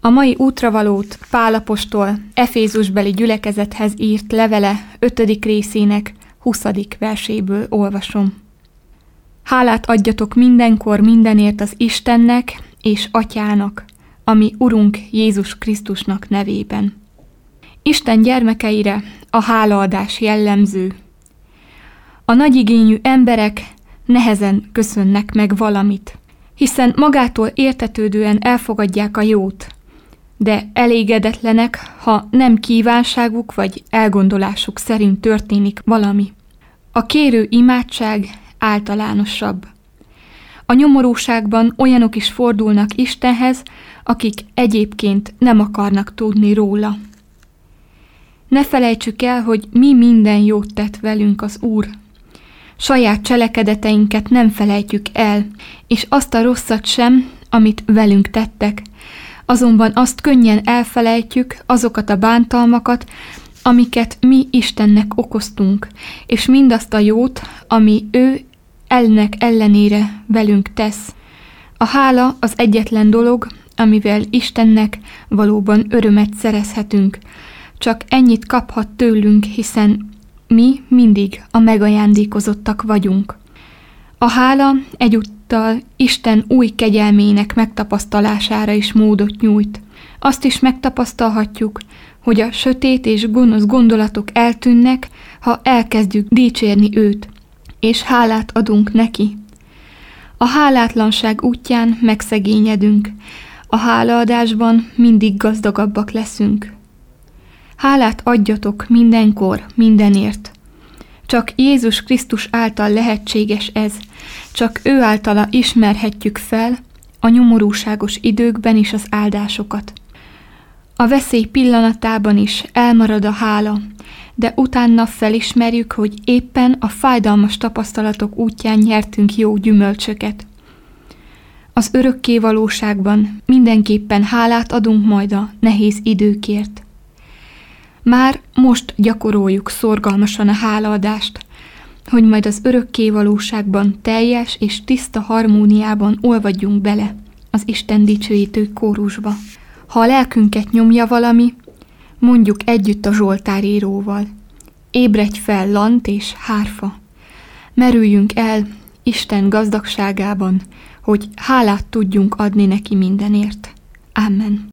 A mai útravalót Pál apostol Efézusbeli gyülekezethez írt levele 5. részének 20. verséből olvasom. Hálát adjatok mindenkor mindenért az Istennek és Atyának, ami Urunk Jézus Krisztusnak nevében. Isten gyermekeire a hálaadás jellemző. A nagyigényű emberek nehezen köszönnek meg valamit, hiszen magától értetődően elfogadják a jót, de elégedetlenek, ha nem kívánságuk vagy elgondolásuk szerint történik valami. A kérő imádság általánosabb. A nyomorúságban olyanok is fordulnak Istenhez, akik egyébként nem akarnak tudni róla. Ne felejtsük el, hogy mi minden jót tett velünk az Úr. Saját cselekedeteinket nem felejtjük el, és azt a rosszat sem, amit velünk tettek. Azonban azt könnyen elfelejtjük, azokat a bántalmakat, amiket mi Istennek okoztunk, és mindazt a jót, ami ő ennek ellenére velünk tesz. A hála az egyetlen dolog, amivel Istennek valóban örömet szerezhetünk. Csak ennyit kaphat tőlünk, hiszen mi mindig a megajándékozottak vagyunk. A hála egyúttal Isten új kegyelmének megtapasztalására is módot nyújt. Azt is megtapasztalhatjuk, hogy a sötét és gonosz gondolatok eltűnnek, ha elkezdjük dicsérni őt, és hálát adunk neki. A hálátlanság útján megszegényedünk, a hálaadásban mindig gazdagabbak leszünk. Hálát adjatok mindenkor, mindenért. Csak Jézus Krisztus által lehetséges ez, csak ő általa ismerhetjük fel a nyomorúságos időkben is az áldásokat. A veszély pillanatában is elmarad a hála, de utána felismerjük, hogy éppen a fájdalmas tapasztalatok útján nyertünk jó gyümölcsöket. Az örökké valóságban mindenképpen hálát adunk majd a nehéz időkért. Már most gyakoroljuk szorgalmasan a hálaadást, hogy majd az örökké valóságban teljes és tiszta harmóniában olvadjunk bele az Isten dicsőítő kórusba. Ha a lelkünket nyomja valami, mondjuk együtt a zsoltáríróval. Ébredj fel, lant és hárfa. Merüljünk el Isten gazdagságában, hogy hálát tudjunk adni neki mindenért. Amen.